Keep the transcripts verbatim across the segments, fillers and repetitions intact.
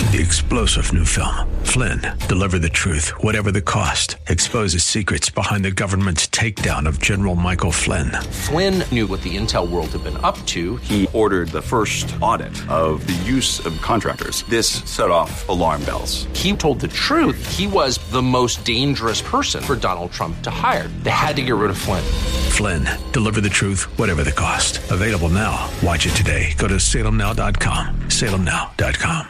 The explosive new film, Flynn, deliver the truth, whatever the cost, exposes secrets behind the government's takedown of General Michael Flynn. Flynn knew what the intel world had been up to. He ordered the first audit of the use of contractors. This set off alarm bells. He told the truth. He was the most dangerous person for Donald Trump to hire. They had to get rid of Flynn. Flynn, deliver the truth, whatever the cost. Available now. Watch it today. Go to salem now dot com. salem now dot com.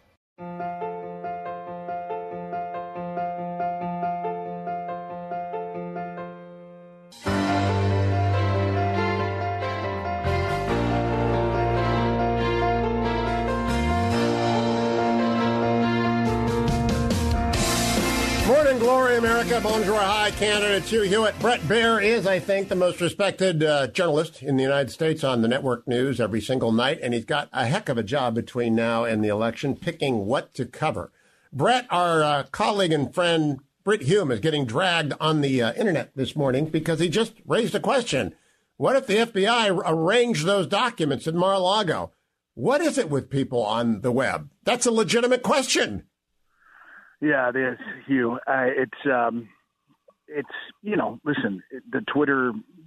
Morning, glory, America. Bonjour, hi, Canada. It's Hugh Hewitt. Bret Baier is, I think, the most respected uh, journalist in the United States on the network news every single night, and he's got a heck of a job between now and the election picking what to cover. Bret, our uh, colleague and friend, Brit Hume, is getting dragged on the uh, internet this morning because he just raised a question. What if the F B I arranged those documents at Mar-a-Lago? What is it with people on the web? That's a legitimate question. Yeah, it is, Hugh. Uh, it's, um, it's you know, listen, the Twitter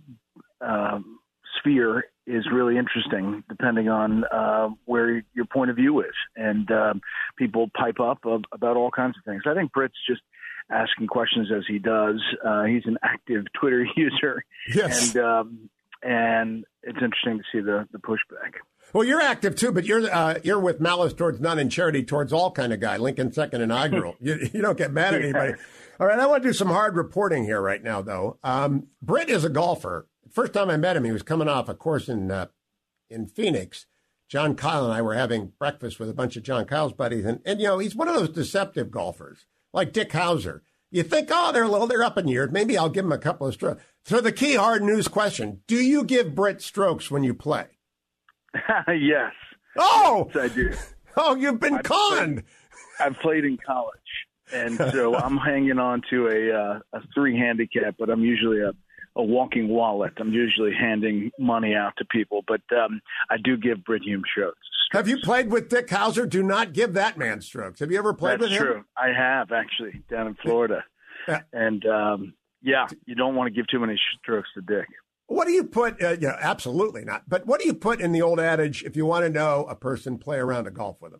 uh, sphere is really interesting depending on uh, where your point of view is. And um, people pipe up of, about all kinds of things. I think Brit's just asking questions as he does. Uh, he's an active Twitter user. Yes. And, um, and it's interesting to see the, the pushback. Well, you're active too, but you're uh, you're with malice towards none and charity towards all kind of guy. Lincoln second inaugural. you, you don't get mad at anybody. All right, I want to do some hard reporting here right now, though. Um, Brit is a golfer. First time I met him, he was coming off a course in uh, in Phoenix. John Kyle and I were having breakfast with a bunch of John Kyle's buddies, and, and you know he's one of those deceptive golfers, like Dick Hauser. You think, oh, they're low, they're up in years. Maybe I'll give them a couple of strokes. So the key hard news question: do you give Brit strokes when you play? Yes. Oh, yes, I do. Oh, you've been I've conned. Played, I've played in college, and so I'm hanging on to a uh, a three handicap, but I'm usually a, a walking wallet. I'm usually handing money out to people, but um, I do give Brit Hume strokes. Have you played with Dick Hauser? Do not give that man strokes. Have you ever played That's with him? true. I have, actually, down in Florida. Yeah. And, um, yeah, you don't want to give too many strokes to Dick. What do you put, uh, yeah, absolutely not. But what do you put in the old adage, if you want to know a person, play around a golf with them?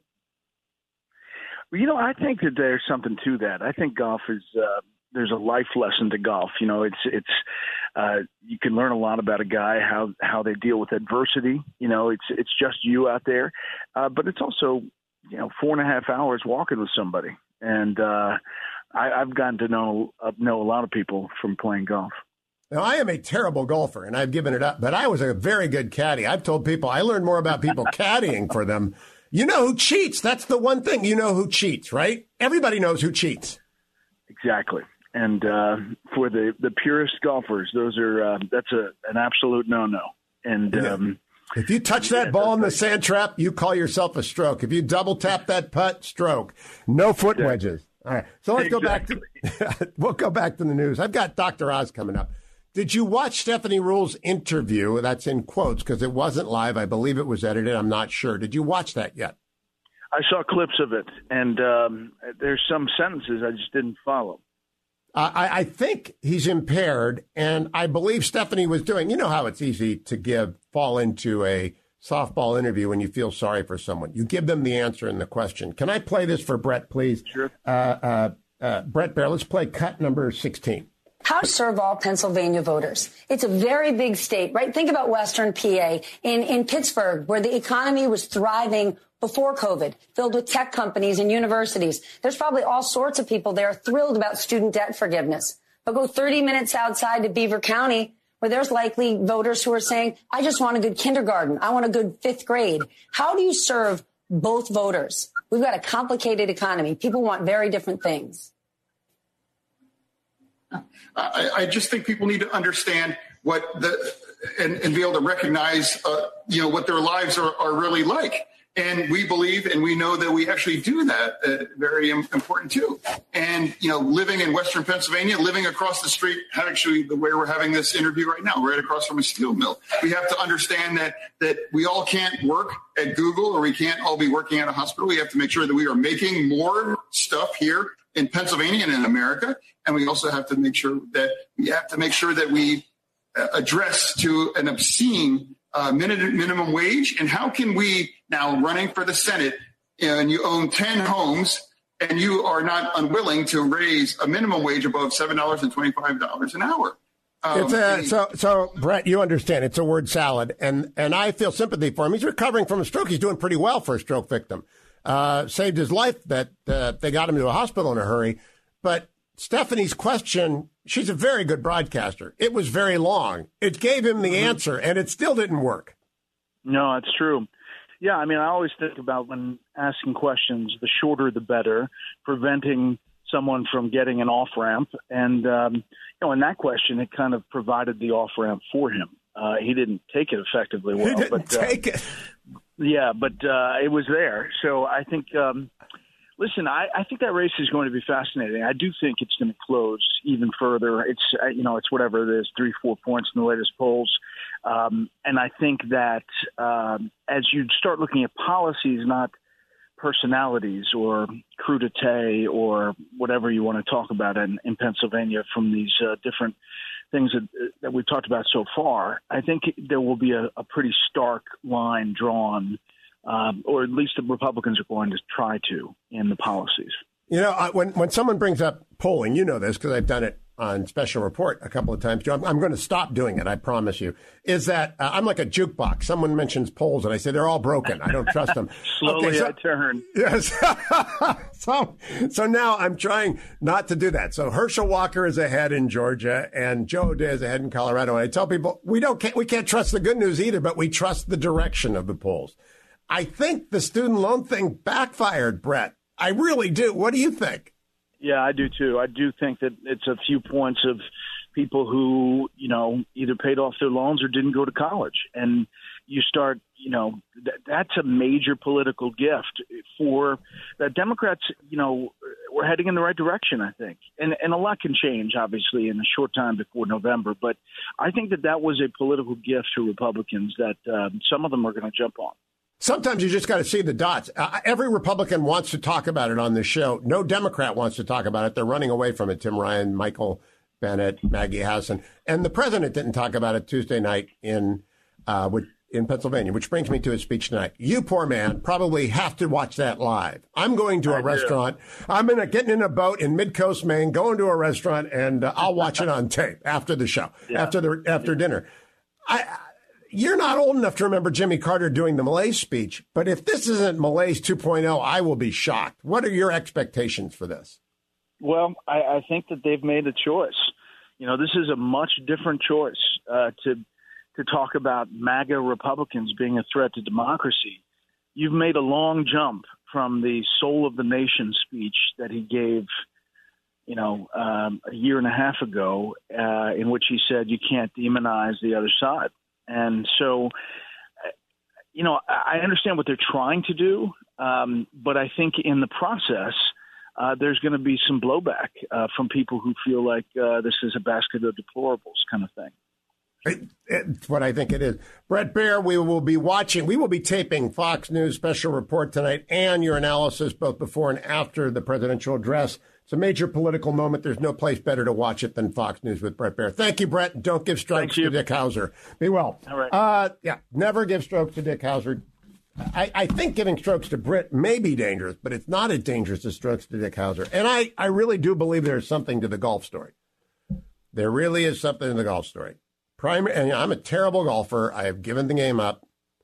Well, you know, I think that there's something to that. I think golf is, uh, there's a life lesson to golf. You know, it's, it's, uh, you can learn a lot about a guy, how, how they deal with adversity. You know, it's, it's just you out there. Uh, but it's also, you know, four and a half hours walking with somebody. And, uh, I, I've gotten to know, uh, know a lot of people from playing golf. Now, I am a terrible golfer, and I've given it up, but I was a very good caddy. I've told people I learned more about people caddying for them. You know who cheats. That's the one thing. You know who cheats, right? Everybody knows who cheats. Exactly. And uh, for the, the purest golfers, those are uh, that's a an absolute no-no. And yeah. um, if you touch that yeah, ball in the sand trap, you call yourself a stroke. If you double tap that putt, stroke. No foot exactly. wedges. All right. So let's exactly. go back to we'll go back to the news. I've got Doctor Oz coming up. Did you watch Stephanie Ruhle's interview? That's in quotes because it wasn't live. I believe it was edited. I'm not sure. Did you watch that yet? I saw clips of it, and um, there's some sentences I just didn't follow. Uh, I, I think he's impaired, and I believe Stephanie was doing, you know how it's easy to give, fall into a softball interview when you feel sorry for someone. You give them the answer in the question. Can I play this for Bret, please? Sure. Uh, uh, uh, Bret Baier, let's play cut number sixteen. How to serve all Pennsylvania voters. It's a very big state, right? Think about Western P A in, in Pittsburgh, where the economy was thriving before COVID, filled with tech companies and universities. There's probably all sorts of people there thrilled about student debt forgiveness. But go thirty minutes outside to Beaver County, where there's likely voters who are saying, I just want a good kindergarten. I want a good fifth grade. How do you serve both voters? We've got a complicated economy. People want very different things. I, I just think people need to understand what the and, and be able to recognize, uh, you know, what their lives are, are really like. And we believe and we know that we actually do that. Uh, very important, too. And, you know, living in Western Pennsylvania, living across the street, actually the way we're having this interview right now, right across from a steel mill, we have to understand that that we all can't work at Google or we can't all be working at a hospital. We have to make sure that we are making more stuff here in Pennsylvania and in America. And we also have to make sure that we have to make sure that we address to an obscene uh, minimum minimum wage. And how can we now running for the Senate and you own ten homes and you are not unwilling to raise a minimum wage above seven dollars and twenty-five cents an hour? Um, it's a, so, so Brett, you understand it's a word salad, and, and I feel sympathy for him. He's recovering from a stroke. He's doing pretty well for a stroke victim. Uh, saved his life that uh, they got him to a hospital in a hurry. But Stephanie's question, she's a very good broadcaster. It was very long. It gave him the mm-hmm. answer, and it still didn't work. No, that's true. Yeah, I mean, I always think about when asking questions, the shorter the better, preventing someone from getting an off-ramp. And, um, you know, in that question, it kind of provided the off-ramp for him. Uh, he didn't take it effectively well. He didn't but, take uh, it. Yeah, but uh, it was there. So I think, um, listen, I, I think that race is going to be fascinating. I do think it's going to close even further. It's, uh, you know, it's whatever it is, three, four points in the latest polls. Um, and I think that um, as you start looking at policies, not personalities or crudité or whatever you want to talk about in, in Pennsylvania from these uh, different things that, that we've talked about so far, I think there will be a, a pretty stark line drawn, um, or at least the Republicans are going to try to in the policies. You know, I, when, when someone brings up polling, you know this because I've done it on Special Report a couple of times, Joe. I'm, I'm going to stop doing it, I promise you, is that uh, I'm like a jukebox. Someone mentions polls, and I say they're all broken. I don't trust them. Slowly okay, so, I turn. Yes. so, so now I'm trying not to do that. So Herschel Walker is ahead in Georgia, and Joe O'Dea is ahead in Colorado. And I tell people, we, don't, can't, we can't trust the good news either, but we trust the direction of the polls. I think the student loan thing backfired, Brett. I really do. What do you think? Yeah, I do too. I do think that it's a few points of people who, you know, either paid off their loans or didn't go to college. And you start, you know, th- that's a major political gift for the Democrats. You know, we're heading in the right direction, I think. And, and a lot can change, obviously, in a short time before November. But I think that that was a political gift to Republicans that um, some of them are going to jump on. Sometimes you just got to see the dots. Uh, every Republican wants to talk about it on this show. No Democrat wants to talk about it. They're running away from it. Tim Ryan, Michael Bennet, Maggie Hassan. And the president didn't talk about it Tuesday night in uh, in Pennsylvania, which brings me to his speech tonight. You, poor man, probably have to watch that live. I'm going to a I restaurant. Do. I'm in a, getting in a boat in Mid-Coast, Maine, going to a restaurant, and uh, I'll watch it on tape after the show, yeah. after the after yeah. dinner. I. You're not old enough to remember Jimmy Carter doing the Malaise speech, but if this isn't Malaise two point oh, I will be shocked. What are your expectations for this? Well, I, I think that they've made a choice. You know, this is a much different choice uh, to to talk about MAGA Republicans being a threat to democracy. You've made a long jump from the soul of the nation speech that he gave, you know, um, a year and a half ago, uh, in which he said you can't demonize the other side. And so, you know, I understand what they're trying to do, um, but I think in the process, uh, there's going to be some blowback uh, from people who feel like uh, this is a basket of deplorables kind of thing. It, it's what I think it is. Bret Baier, we will be watching, we will be taping Fox News Special Report tonight and your analysis both before and after the presidential address. It's a major political moment. There's no place better to watch it than Fox News with Bret Baier. Thank you, Brett. Don't give strokes to Dick Hauser. Be well. All right. Uh, yeah, never give strokes to Dick Hauser. I, I think giving strokes to Britt may be dangerous, but it's not as dangerous as strokes to Dick Hauser. And I, I really do believe there's something to the golf story. There really is something in the golf story. Primary, and I'm a terrible golfer. I have given the game up.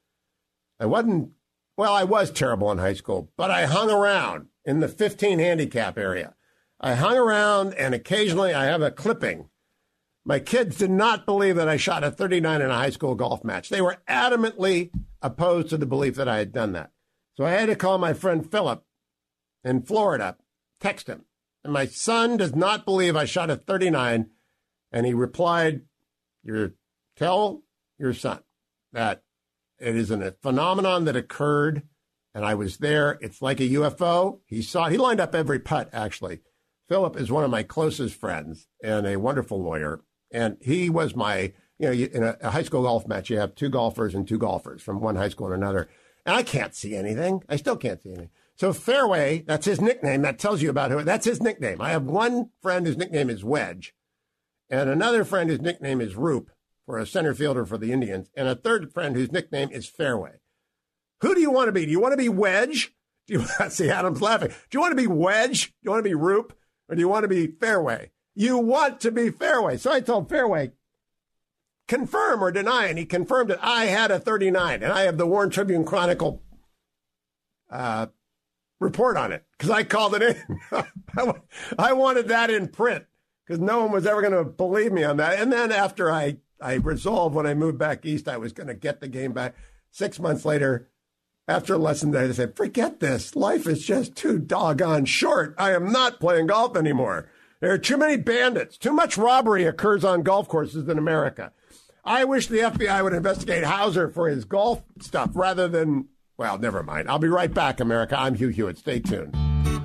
I wasn't, well, I was terrible in high school, but I hung around in the fifteen handicap area. I hung around, and occasionally I have a clipping. My kids did not believe that I shot a thirty-nine in a high school golf match. They were adamantly opposed to the belief that I had done that. So I had to call my friend Philip in Florida, text him. And my son does not believe I shot a thirty-nine, and he replied, "You tell your son that it is a phenomenon that occurred and I was there. It's like a U F O. He saw, he lined up every putt, actually. Philip is one of my closest friends and a wonderful lawyer. And he was my, you know, in a, a high school golf match, you have two golfers and two golfers from one high school and another. And I can't see anything. I still can't see anything. So Fairway, that's his nickname. That tells you about who, that's his nickname. I have one friend whose nickname is Wedge, and another friend whose nickname is Roop, for a center fielder for the Indians, and a third friend whose nickname is Fairway. Who do you want to be? Do you want to be Wedge? Do you see Adam's laughing? Do you want to be Wedge? Do you want to be Roop? Or do you want to be Fairway? You want to be Fairway. So I told Fairway, confirm or deny, and he confirmed that I had a thirty-nine, and I have the Warren Tribune Chronicle uh, report on it, because I called it in. I wanted that in print, because no one was ever going to believe me on that. And then after I, I resolved when I moved back east, I was going to get the game back. Six months later, after a lesson day, I said, forget this. Life is just too doggone short. I am not playing golf anymore. There are too many bandits. Too much robbery occurs on golf courses in America. I wish the F B I would investigate Hauser for his golf stuff rather than, well, never mind. I'll be right back, America. I'm Hugh Hewitt. Stay tuned.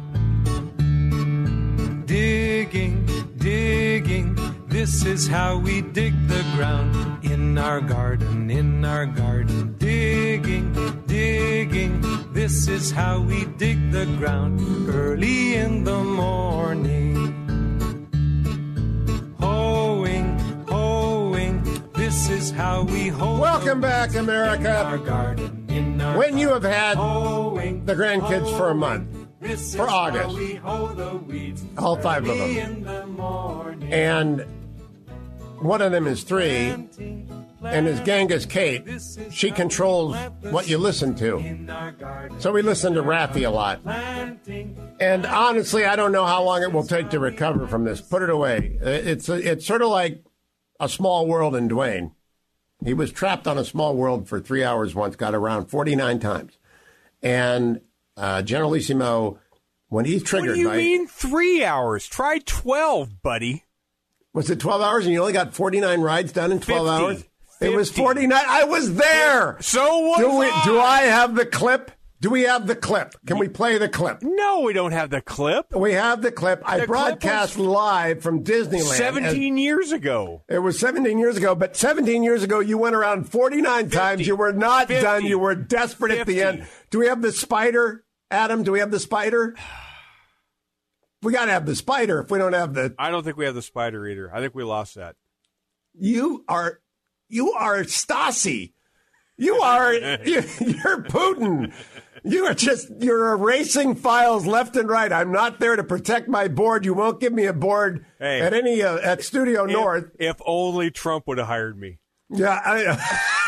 Digging, digging, this is how we dig the ground. In our garden, in our garden. Digging, digging, this is how we dig the ground. Early in the morning. Hoeing, hoeing, this is how we hoe. Welcome back, America. In our garden, in our when you have had hoeing, the grandkids hoeing, for a month, for August, all five of them, and one of them is three, and is Genghis Kate. She controls what you listen to. So we listen to Raffi a lot. And honestly, I don't know how long it will take to recover from this. Put it away. It's it's sort of like A Small World in Dwayne. He was trapped on A Small World for three hours once, got around forty-nine times. And uh, Generalissimo, when he's triggered... What do you by, mean three hours? Try twelve, buddy. Was it twelve hours and you only got forty-nine rides done in twelve fifty, hours? fifty. It was forty-nine. I was there. So was do, we, I. do I have the clip? Do we have the clip? Can we play the clip? No, we don't have the clip. We have the clip. I The broadcast clip was live from Disneyland. seventeen years ago. It was seventeen years ago, but seventeen years ago, you went around forty-nine fifty. times. You were not fifty. done. You were desperate fifty. at the end. Do we have the spider? Adam, do we have the spider? We got to have the spider if we don't have the... I don't think we have the spider either. I think we lost that. You are, you are Stasi. You are, you, you're Putin. You are just, you're erasing files left and right. I'm not there to protect my board. You won't give me a board Hey, at any, uh, at Studio if, North. If only Trump would have hired me. Yeah. I,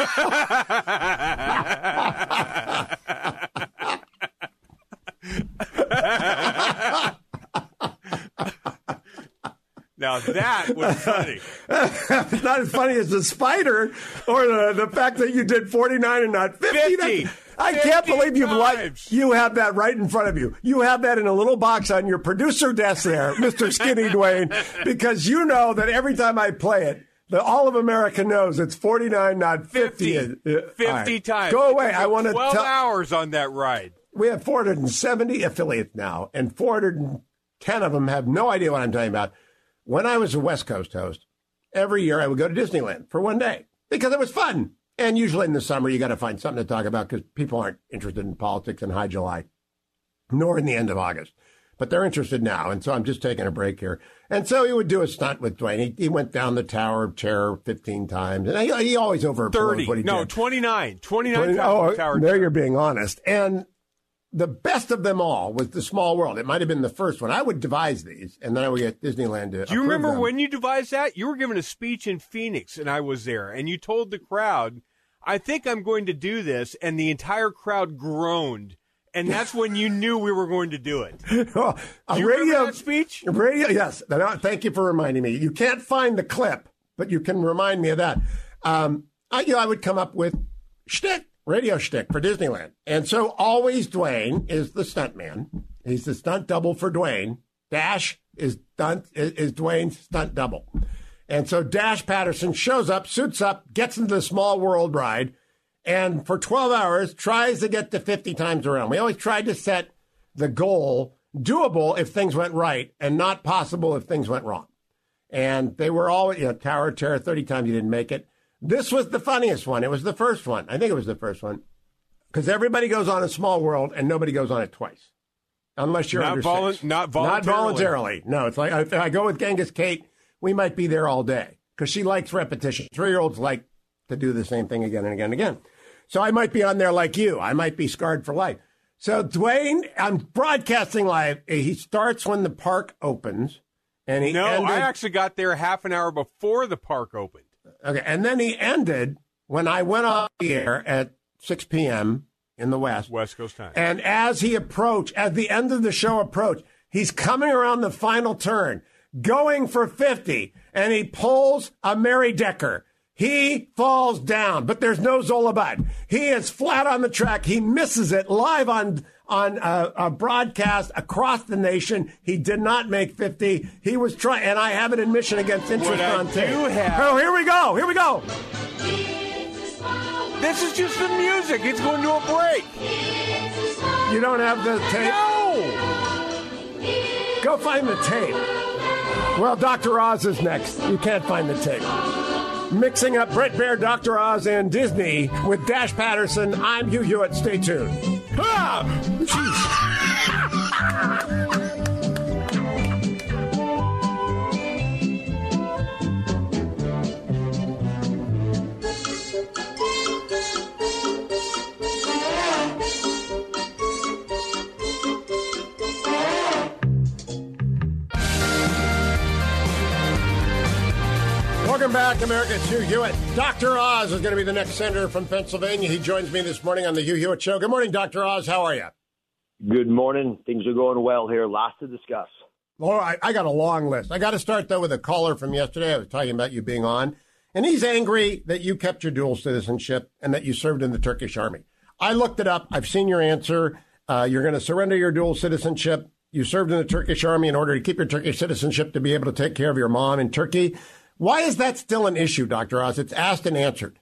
Now that was funny. It's not as funny as the spider or the, the fact that you did forty-nine and not fifty. fifty. That, I can't fifty believe you've like times. you have that right in front of you. You have that in a little box on your producer desk there, Mister Skinny Dwayne, because you know that every time I play it, the all of America knows it's forty-nine, not fifty. fifty, Uh, fifty all right. times. Go away. I want to twelve tell. hours on that ride. We have four hundred seventy affiliates now, and four hundred ten of them have no idea what I'm talking about. When I was a West Coast host, every year I would go to Disneyland for one day because it was fun. And usually in the summer, you got to find something to talk about because people aren't interested in politics in high July, nor in the end of August. But they're interested now. And so I'm just taking a break here. And so he would do a stunt with Dwayne. He, he went down the Tower of Terror fifteen times. And he, he always overblows thirty. what he No, did. twenty-nine. twenty-nine twenty, times oh, the Tower. there you're being honest. And the best of them all was The Small World. It might have been the first one. I would devise these, and then I would get Disneyland to Do you approve remember them. when you devised that? You were giving a speech in Phoenix, and I was there, and you told the crowd, I think I'm going to do this, and the entire crowd groaned. And that's when you knew we were going to do it. Oh, a Do you radio, remember that speech? Radio, yes. Now, thank you for reminding me. You can't find the clip, but you can remind me of that. Um, I, you know, I would come up with shtick, radio shtick for Disneyland. And so always Dwayne is the stunt man. He's the stunt double for Dwayne. Dash is, stunt, is, is Dwayne's stunt double. And so Dash Patterson shows up, suits up, gets into the Small World ride, and for twelve hours tries to get to fifty times around. We always tried to set the goal doable if things went right and not possible if things went wrong. And they were all, you know, Tower of Terror, thirty times you didn't make it. This was the funniest one. It was the first one. I think it was the first one. Because everybody goes on a Small World and nobody goes on it twice. Unless you're not under volu- six. Not voluntarily. Not voluntarily. No, it's like if I go with Genghis Kate, we might be there all day. Because she likes repetition. Three-year-olds like to do the same thing again and again and again. So I might be on there like you. I might be scarred for life. So Dwayne, I'm broadcasting live. He starts when the park opens. And he no, ended, I actually got there half an hour before the park opened. Okay, and then he ended when I went off the air at six p.m. in the West. West Coast time. And as he approached, as the end of the show approached, he's coming around the final turn, going for fifty, and he pulls a Mary Decker. He falls down, but there's no Zolabud. He is flat on the track. He misses it live on on a, a broadcast across the nation. He did not make fifty. He was trying, and I have an admission against interest What I on tape. do have- Oh, here we go. Here we go. This is just the music. It's going to a break. You don't have the tape? No. Go find the tape. Well, Doctor Oz is next. You can't find the tape. Mixing up Brett Baer, Doctor Oz, and Disney with Dash Patterson. I'm Hugh Hewitt. Stay tuned. Ah! Welcome back, America. It's Hugh Hewitt. Doctor Oz is going to be the next senator from Pennsylvania. He joins me this morning on the Hugh Hewitt Show. Good morning, Doctor Oz. How are you? Good morning. Things are going well here. Lots to discuss. Well, I, I got a long list. I got to start, though, with a caller from yesterday. I was talking about you being on. And he's angry that you kept your dual citizenship and that you served in the Turkish army. I looked it up. I've seen your answer. Uh, you're going to surrender your dual citizenship. You served in the Turkish army in order to keep your Turkish citizenship to be able to take care of your mom in Turkey. Why is that still an issue, Doctor Oz? It's asked and answered.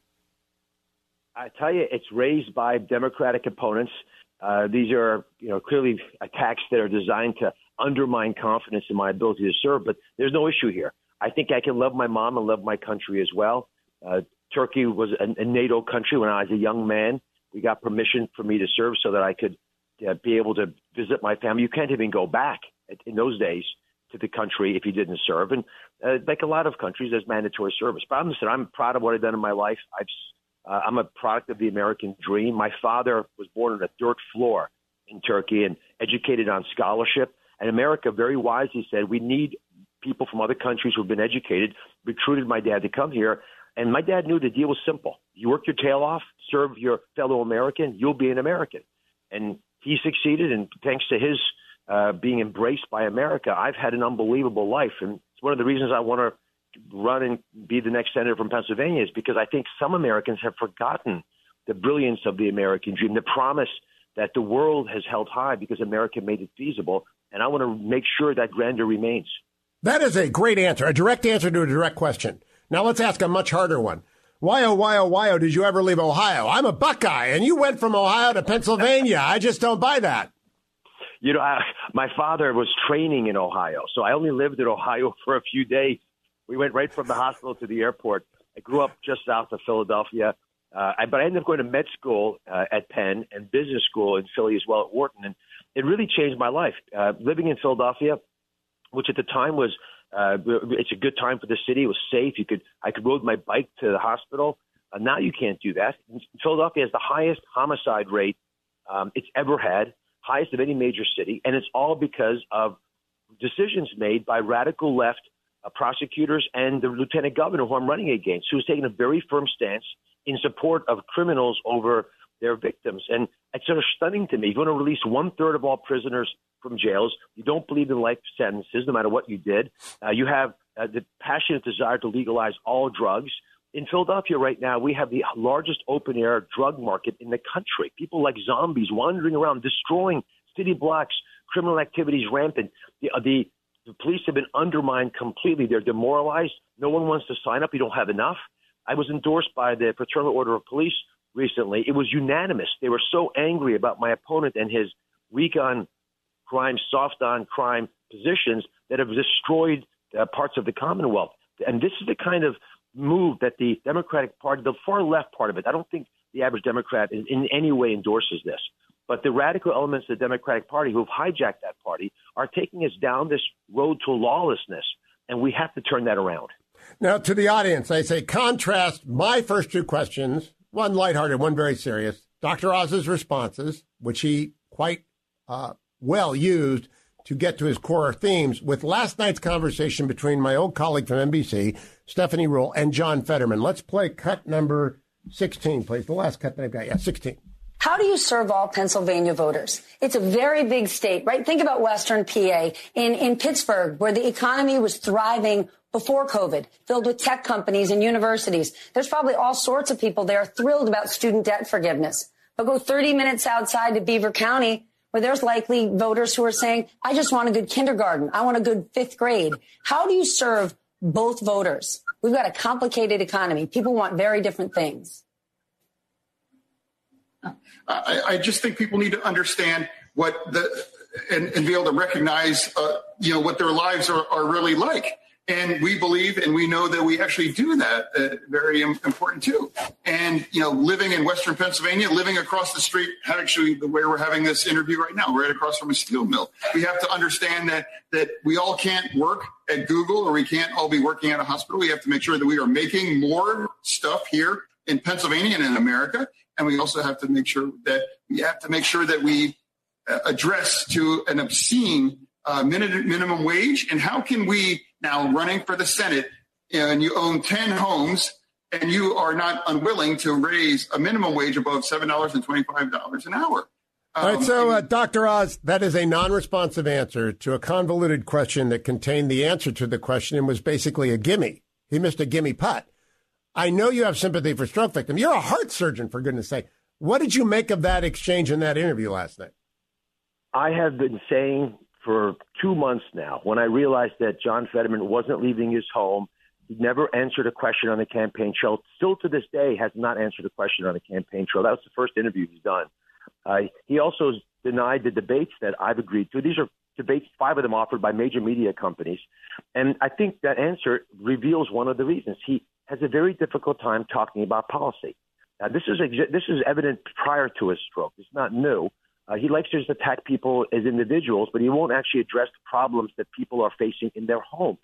I tell you, it's raised by Democratic opponents. Uh, these are, you know, clearly attacks that are designed to undermine confidence in my ability to serve. But there's no issue here. I think I can love my mom and love my country as well. Uh, Turkey was a, a NATO country when I was a young man. We got permission for me to serve so that I could uh, be able to visit my family. You can't even go back in those days to the country if you didn't serve. And uh, like a lot of countries, there's mandatory service. But I'm, listen, I'm proud of what I've done in my life. I've, uh, I'm a product of the American dream. My father was born on a dirt floor in Turkey and educated on scholarship. And America very wisely said, we need people from other countries who have been educated, recruited my dad to come here. And my dad knew the deal was simple. You work your tail off, serve your fellow American, you'll be an American. And he succeeded, and thanks to his Uh, being embraced by America, I've had an unbelievable life. And it's one of the reasons I want to run and be the next senator from Pennsylvania is because I think some Americans have forgotten the brilliance of the American dream, the promise that the world has held high because America made it feasible. And I want to make sure that grandeur remains. That is a great answer, a direct answer to a direct question. Now let's ask a much harder one. Why, oh, why, oh, why, oh, did you ever leave Ohio? I'm a Buckeye, and you went from Ohio to Pennsylvania. I just don't buy that. You know, I, my father was training in Ohio, so I only lived in Ohio for a few days. We went right from the hospital to the airport. I grew up just south of Philadelphia, uh, I, but I ended up going to med school uh, at Penn and business school in Philly as well at Wharton, and it really changed my life. Uh, living in Philadelphia, which at the time was uh, it's a good time for the city. It was safe. You could I could ride my bike to the hospital. Uh, now you can't do that. Philadelphia has the highest homicide rate um, it's ever had. Highest of any major city, and it's all because of decisions made by radical left uh, prosecutors and the lieutenant governor who I'm running against, who's taken a very firm stance in support of criminals over their victims. And it's sort of stunning to me. You want to release one third of all prisoners from jails. You don't believe in life sentences, no matter what you did. Uh, you have uh, the passionate desire to legalize all drugs. In Philadelphia right now, we have the largest open-air drug market in the country. People like zombies wandering around, destroying city blocks, criminal activities rampant. The, uh, the, the police have been undermined completely. They're demoralized. No one wants to sign up. You don't have enough. I was endorsed by the Fraternal Order of Police. recently, it was unanimous. They were so angry about my opponent and his weak on crime, soft on crime positions that have destroyed uh, parts of the Commonwealth. And this is the kind of move that the Democratic Party, the far left part of it, I don't think the average Democrat in, in any way endorses this. But the radical elements of the Democratic Party who have hijacked that party are taking us down this road to lawlessness, and we have to turn that around. Now, to the audience, I say contrast my first two questions, one lighthearted, one very serious, Doctor Oz's responses, which he quite uh, well used to get to his core themes, with last night's conversation between my old colleague from N B C, Stephanie Ruhle, and John Fetterman. Let's play cut number sixteen, please. The last cut that I've got. Yeah, sixteen. How do you serve all Pennsylvania voters? It's a very big state, right? Think about Western P A in, in Pittsburgh, where the economy was thriving before COVID, filled with tech companies and universities. There's probably all sorts of people there thrilled about student debt forgiveness. But go thirty minutes outside to Beaver County, where there's likely voters who are saying, I just want a good kindergarten. I want a good fifth grade. How do you serve both voters? We've got a complicated economy. People want very different things. I, I just think people need to understand what the and, and be able to recognize, uh, you know, what their lives are, are really like. And we believe and we know that we actually do that. Uh, very important, too. And, you know, living in Western Pennsylvania, living across the street, actually the way we're having this interview right now, right across from a steel mill. We have to understand that that we all can't work at Google or we can't all be working at a hospital. We have to make sure that we are making more stuff here in Pennsylvania and in America. And we also have to make sure that we have to make sure that we uh, address to an obscene uh, minimum minimum wage. And how can we now running for the Senate and you own ten homes and you are not unwilling to raise a minimum wage above seven dollars and twenty-five cents an hour? Um, All right, so uh, Doctor Oz, that is a non-responsive answer to a convoluted question that contained the answer to the question and was basically a gimme. He missed a gimme putt. I know you have sympathy for stroke victims. You're a heart surgeon, for goodness sake. What did you make of that exchange in that interview last night? I have been saying for two months now, when I realized that John Fetterman wasn't leaving his home, he never answered a question on the campaign trail. Still to this day has not answered a question on the campaign trail. That was the first interview he's done. Uh, he also denied the debates that I've agreed to. These are debates, five of them offered by major media companies. And I think that answer reveals one of the reasons. He has a very difficult time talking about policy. Now, this is ex- this is evident prior to his stroke. It's not new. Uh, he likes to just attack people as individuals, but he won't actually address the problems that people are facing in their homes.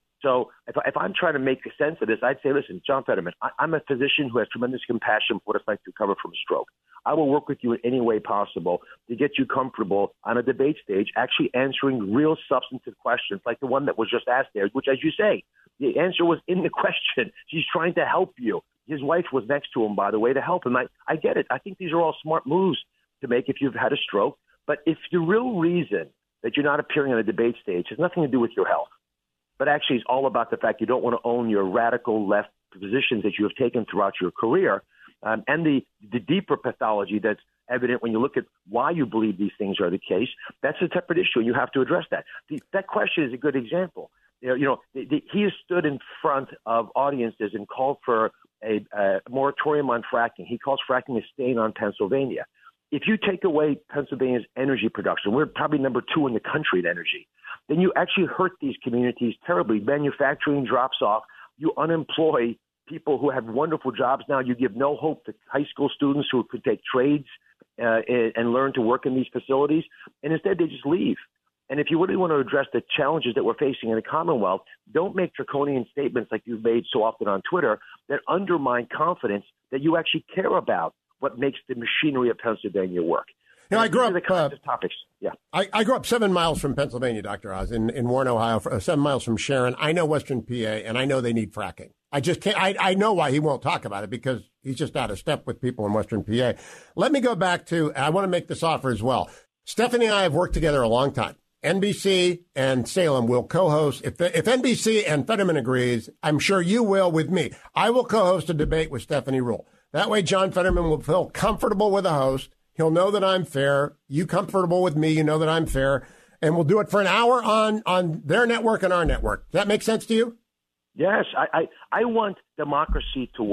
So if, if I'm trying to make sense of this, I'd say, listen, John Fetterman, I, I'm a physician who has tremendous compassion for what it's like to recover from a stroke. I will work with you in any way possible to get you comfortable on a debate stage, actually answering real substantive questions like the one that was just asked there, which, as you say, the answer was in the question. She's trying to help you. His wife was next to him, by the way, to help him. I, I get it. I think these are all smart moves to make if you've had a stroke. But if the real reason that you're not appearing on a debate stage has nothing to do with your health, but actually is all about the fact you don't want to own your radical left positions that you have taken throughout your career, um, and the, the deeper pathology that's evident when you look at why you believe these things are the case, that's a separate issue, and you have to address that. The, that question is a good example. You know, you know the, the, he has stood in front of audiences and called for a, a moratorium on fracking. He calls fracking a stain on Pennsylvania. If you take away Pennsylvania's energy production, we're probably number two in the country in energy, then you actually hurt these communities terribly. Manufacturing drops off. You unemploy people who have wonderful jobs now. You give no hope to high school students who could take trades uh, and, and learn to work in these facilities. And instead, they just leave. And if you really want to address the challenges that we're facing in the Commonwealth, don't make draconian statements like you've made so often on Twitter that undermine confidence that you actually care about what makes the machinery of Pennsylvania work. You know, I grew up. The kinds uh, of topics. Yeah, I, I grew up seven miles from Pennsylvania, Doctor Oz, in, in Warren, Ohio, uh, seven miles from Sharon. I know Western P A, and I know they need fracking. I just can't. I, I know why he won't talk about it, because he's just out of step with people in Western P A. Let me go back to. I want to make this offer as well. Stephanie and I have worked together a long time. N B C and Salem will co-host. If the, if N B C and Fetterman agrees, I'm sure you will with me. I will co-host a debate with Stephanie Ruhle. That way, John Fetterman will feel comfortable with the host. He'll know that I'm fair. You comfortable with me, you know that I'm fair. And we'll do it for an hour on, on their network and our network. Does that make sense to you? Yes. I, I, I want democracy to work.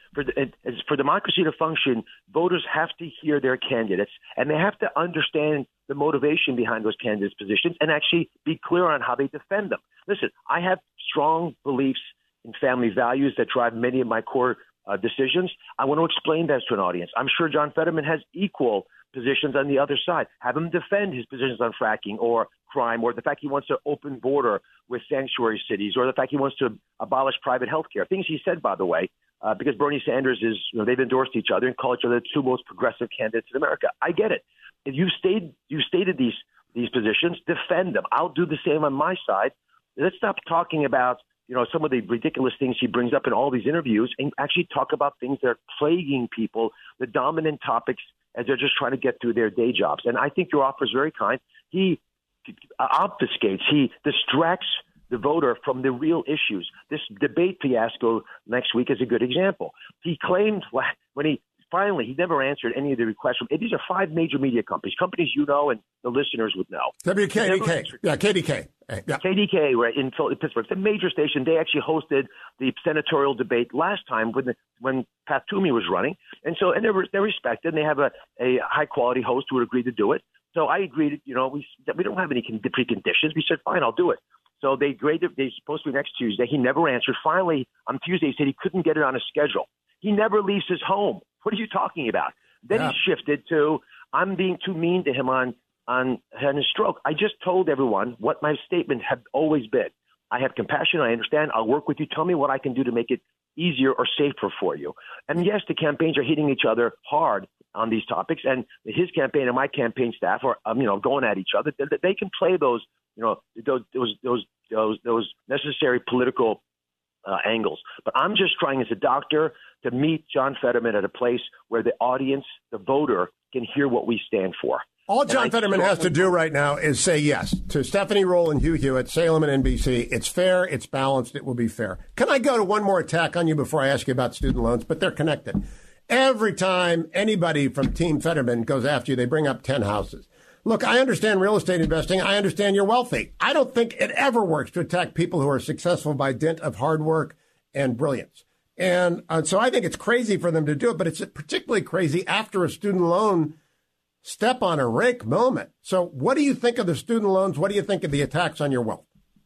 For the, for democracy to function, voters have to hear their candidates, and they have to understand the motivation behind those candidates' positions and actually be clear on how they defend them. Listen, I have strong beliefs in family values that drive many of my core uh, decisions. I want to explain that to an audience. I'm sure John Fetterman has equal positions on the other side. Have him defend his positions on fracking or crime, or the fact he wants to open border with sanctuary cities, or the fact he wants to abolish private health care. Things he said, by the way, uh, because Bernie Sanders is, you know, they've endorsed each other and call each other the two most progressive candidates in America. I get it. If you stayed, you stated these these positions, defend them. I'll do the same on my side. Let's stop talking about, you know, some of the ridiculous things he brings up in all these interviews and actually talk about things that are plaguing people, the dominant topics, as they're just trying to get through their day jobs. And I think your offer is very kind. He obfuscates, he distracts the voter from the real issues. This debate fiasco next week is a good example. He claimed when he finally, he never answered any of the requests. From, these are five major media companies, companies you know and the listeners would know. W K D K. Yeah, K D K. Yeah. K D K, right, in Pittsburgh. It's a major station. They actually hosted the senatorial debate last time when the, when Pat Toomey was running. And so, and they're, they're respected, and they have a, a high-quality host who would agree to do it. So I agreed, you know, we we don't have any preconditions. We said, fine, I'll do it. So they graded, they're supposed to be next Tuesday. He never answered. Finally, on Tuesday, he said he couldn't get it on a schedule. He never leaves his home. What are you talking about? Then yeah. he shifted to, I'm being too mean to him on, on, on his stroke. I just told everyone what my statement had always been. I have compassion. I understand. I'll work with you. Tell me what I can do to make it easier or safer for you. And yes, the campaigns are hitting each other hard on these topics, and his campaign and my campaign staff are, um, you know, going at each other. They, they can play those, you know, those those those those, those necessary political uh, angles. But I'm just trying, as a doctor, to meet John Fetterman at a place where the audience, the voter, can hear what we stand for. All John Fetterman has to do right now is say yes to Stephanie Roll and Hugh Hewitt, Salem and N B C. It's fair. It's balanced. It will be fair. Can I go to one more attack on you before I ask you about student loans? But they're connected. Every time anybody from Team Fetterman goes after you, they bring up ten houses. Look, I understand real estate investing. I understand you're wealthy. I don't think it ever works to attack people who are successful by dint of hard work and brilliance. And uh, so I think it's crazy for them to do it, but it's particularly crazy after a student loan step on a rake moment. So what do you think of the student loans? What do you think of the attacks on your wealth?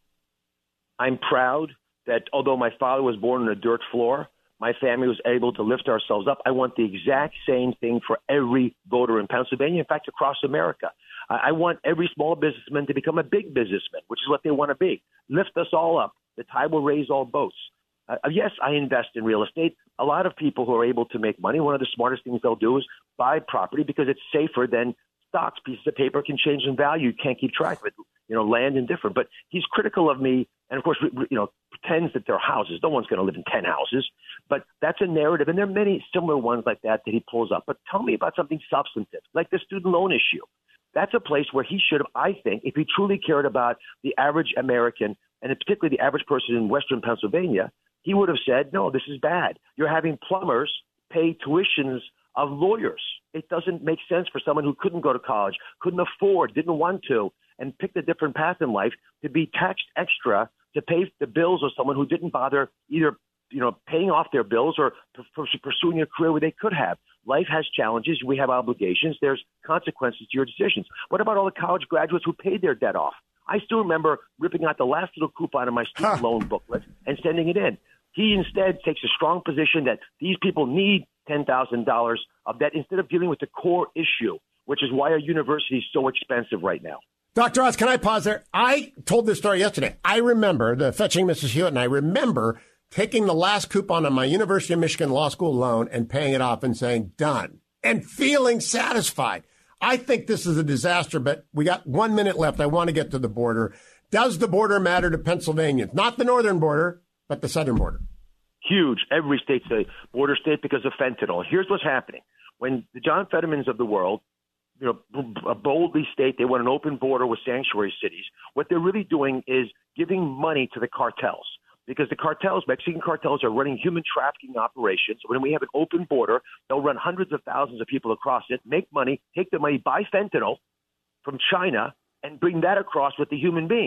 I'm proud that although my father was born on a dirt floor, my family was able to lift ourselves up. I want the exact same thing for every voter in Pennsylvania, in fact, across America. I want every small businessman to become a big businessman, which is what they want to be. Lift us all up. The tide will raise all boats. Uh, yes, I invest in real estate. A lot of people who are able to make money, one of the smartest things they'll do is buy property because it's safer than stocks. Pieces of paper can change in value. You can't keep track of it. You know, land and different. But he's critical of me and, of course, you know, pretends that they're houses. No one's going to live in ten houses. But that's a narrative, and there are many similar ones like that that he pulls up. But tell me about something substantive, like the student loan issue. That's a place where he should have, I think, if he truly cared about the average American, and particularly the average person in Western Pennsylvania, he would have said, no, this is bad. You're having plumbers pay tuitions of lawyers. It doesn't make sense for someone who couldn't go to college, couldn't afford, didn't want to, and picked a different path in life to be taxed extra to pay the bills of someone who didn't bother either, you know, paying off their bills or pursuing a career where they could have. Life has challenges. We have obligations. There's consequences to your decisions. What about all the college graduates who paid their debt off? I still remember ripping out the last little coupon of my student huh. loan booklet and sending it in. He instead takes a strong position that these people need ten thousand dollars of that instead of dealing with the core issue, which is why our university is so expensive right now. Doctor Oz, can I pause there? I told this story yesterday. I remember the fetching Missus Hewitt, and I remember taking the last coupon on my University of Michigan Law School loan and paying it off and saying, done, and feeling satisfied. I think this is a disaster, but we got one minute left. I want to get to the border. Does the border matter to Pennsylvanians? Not the northern border, but the southern border. Huge. Every state's a border state because of fentanyl. Here's what's happening. When the John Fettermans of the world, you know, boldly state they want an open border with sanctuary cities, what they're really doing is giving money to the cartels. Because the cartels, Mexican cartels, are running human trafficking operations. When we have an open border, they'll run hundreds of thousands of people across it, make money, take the money, buy fentanyl from China, and bring that across with the human beings.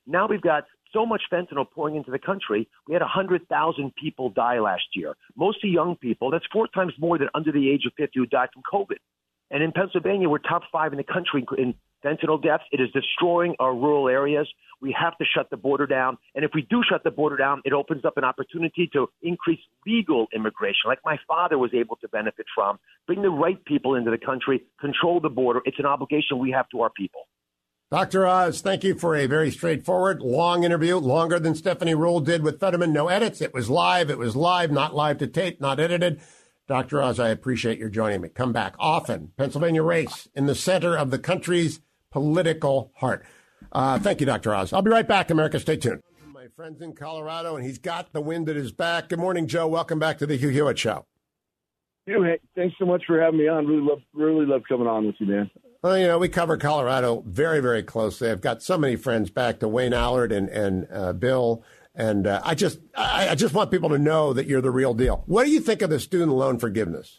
Now we've got so much fentanyl pouring into the country. We had one hundred thousand people die last year, mostly young people. That's four times more than under the age of fifty who died from COVID. And in Pennsylvania, we're top five in the country in fentanyl deaths. It is destroying our rural areas. We have to shut the border down. And if we do shut the border down, it opens up an opportunity to increase legal immigration, like my father was able to benefit from. Bring the right people into the country, control the border. It's an obligation we have to our people. Doctor Oz, thank you for a very straightforward, long interview, longer than Stephanie Ruhle did with Fetterman. No edits. It was live. It was live, not live to tape, not edited. Doctor Oz, I appreciate your joining me. Come back often. Pennsylvania race in the center of the country's political heart. Uh, thank you, Doctor Oz. I'll be right back, America. Stay tuned. My friend's in Colorado, and he's got the wind at his back. Good morning, Joe. Welcome back to the Hugh Hewitt Show. Hugh, hey, thanks so much for having me on. Really love, really love coming on with you, man. Well, you know, we cover Colorado very, very closely. I've got so many friends back to Wayne Allard and, and uh, Bill. And uh, I just I, I just want people to know that you're the real deal. What do you think of the student loan forgiveness?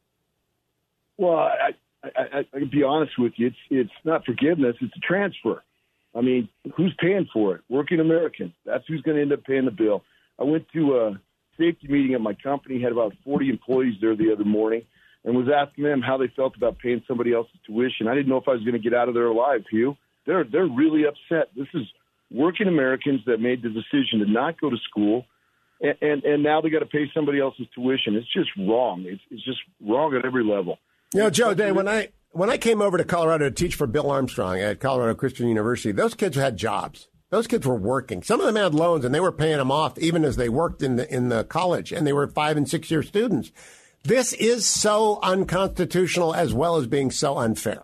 Well, I, I, I, I can be honest with you. It's it's not forgiveness. It's a transfer. I mean, who's paying for it? Working Americans. That's who's going to end up paying the bill. I went to a safety meeting at my company, had about forty employees there the other morning, and was asking them how they felt about paying somebody else's tuition. I didn't know if I was going to get out of there alive, Hugh. They're, they're really upset. This is working Americans that made the decision to not go to school, and, and, and now they got to pay somebody else's tuition. It's just wrong. It's, it's just wrong at every level. You know, Joe Day, when I when I came over to Colorado to teach for Bill Armstrong at Colorado Christian University, those kids had jobs. Those kids were working. Some of them had loans, and they were paying them off even as they worked in the in the college, and they were five and six year students. This is so unconstitutional as well as being so unfair.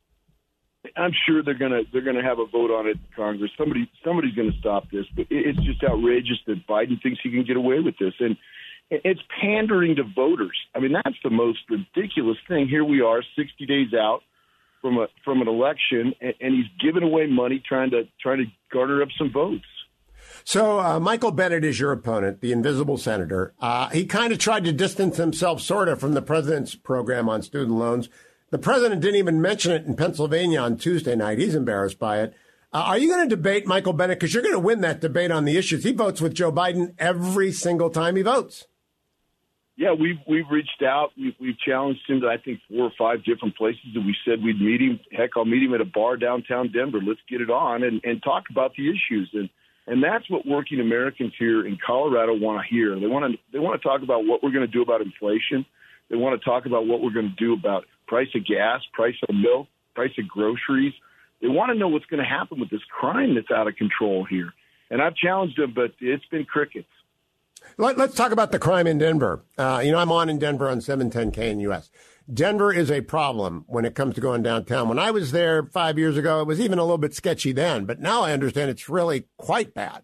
I'm sure they're gonna they're gonna have a vote on it in Congress. Somebody somebody's gonna stop this, but it's just outrageous that Biden thinks he can get away with this, and it's pandering to voters. I mean, that's the most ridiculous thing. Here we are, sixty days out from a from an election, and, and he's giving away money trying to trying to garner up some votes. So uh, Michael Bennet is your opponent, the invisible senator. Uh, he kind of tried to distance himself, sort of, from the president's program on student loans. The president didn't even mention it in Pennsylvania on Tuesday night. He's embarrassed by it. Uh, are you going to debate Michael Bennet? Because you're going to win that debate on the issues. He votes with Joe Biden every single time he votes. Yeah, we've we've reached out. We've, we've challenged him to, I think, four or five different places that we said we'd meet him. Heck, I'll meet him at a bar downtown Denver. Let's get it on and, and talk about the issues. And and that's what working Americans here in Colorado want to hear. They want to they want to talk about what we're going to do about inflation. They want to talk about what we're going to do about price of gas, price of milk, price of groceries. They want to know what's going to happen with this crime that's out of control here. And I've challenged them, but it's been crickets. Let, let's talk about the crime in Denver. Uh, you know, I'm on in Denver on seven ten K N U S. Denver is a problem when it comes to going downtown. When I was there five years ago, it was even a little bit sketchy then, but now I understand it's really quite bad.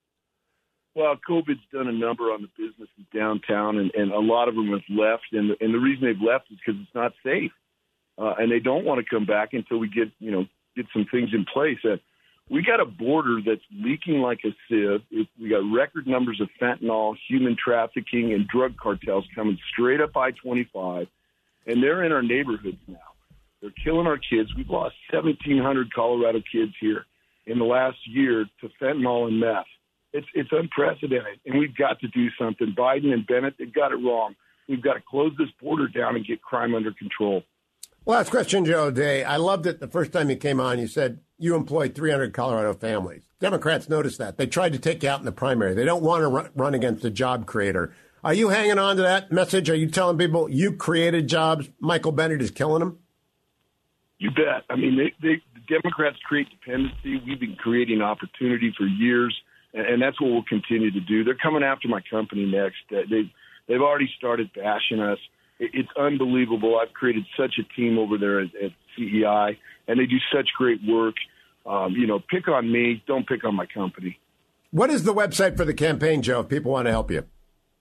Well, COVID's done a number on the businesses downtown, and, and a lot of them have left. And the, and the reason they've left is because it's not safe, uh, and they don't want to come back until we get, you know, get some things in place. Uh, we got a border that's leaking like a sieve. It, we got record numbers of fentanyl, human trafficking, and drug cartels coming straight up I twenty-five, and they're in our neighborhoods now. They're killing our kids. We've lost seventeen hundred Colorado kids here in the last year to fentanyl and meth. It's it's unprecedented, and we've got to do something. Biden and Bennett, they got it wrong. We've got to close this border down and get crime under control. Last question, Joe Day. I loved it the first time you came on. You said you employed three hundred Colorado families. Democrats noticed that. They tried to take you out in the primary. They don't want to run, run against a job creator. Are you hanging on to that message? Are you telling people you created jobs? Michael Bennet is killing them? You bet. I mean, they, they, the Democrats create dependency. We've been creating opportunity for years. And that's what we'll continue to do. They're coming after my company next. They've, they've already started bashing us. It's unbelievable. I've created such a team over there at, at C E I, and they do such great work. Um, you know, pick on me. Don't pick on my company. What is the website for the campaign, Joe, if people want to help you?